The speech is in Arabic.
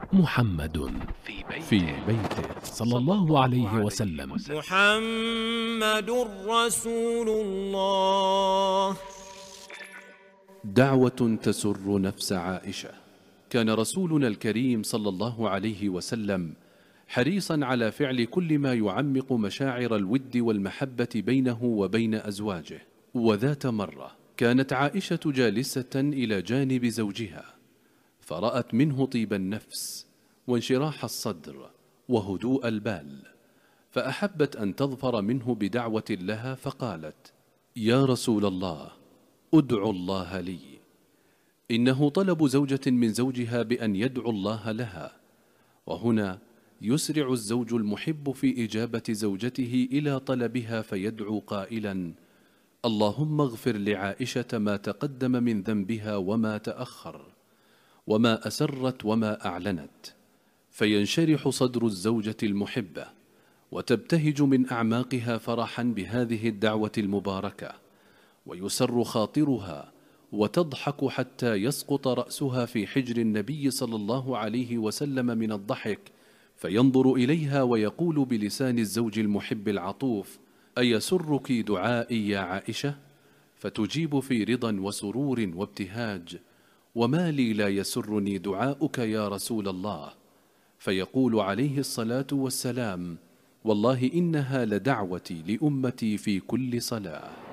محمد في بيته صلى الله عليه وسلم. محمد رسول الله. دعوة تسر نفس عائشة. كان رسولنا الكريم صلى الله عليه وسلم حريصا على فعل كل ما يعمق مشاعر الود والمحبة بينه وبين أزواجه. وذات مرة كانت عائشة جالسة إلى جانب زوجها، فرأت منه طيب النفس وانشراح الصدر وهدوء البال، فأحبت أن تظفر منه بدعوة لها، فقالت: يا رسول الله، ادعو الله لي. إنه طلب زوجة من زوجها بأن يدعو الله لها. وهنا يسرع الزوج المحب في إجابة زوجته إلى طلبها فيدعو قائلا: اللهم اغفر لعائشة ما تقدم من ذنبها وما تأخر، وما أسرت وما أعلنت. فينشرح صدر الزوجة المحبة وتبتهج من أعماقها فرحا بهذه الدعوة المباركة، ويسر خاطرها وتضحك حتى يسقط رأسها في حجر النبي صلى الله عليه وسلم من الضحك، فينظر إليها ويقول بلسان الزوج المحب العطوف: أيسرك دعائي يا عائشة؟ فتجيب في رضا وسرور وابتهاج: وما لي لا يسرني دعاؤك يا رسول الله؟ فيقول عليه الصلاة والسلام: والله إنها لدعوتي لأمتي في كل صلاة.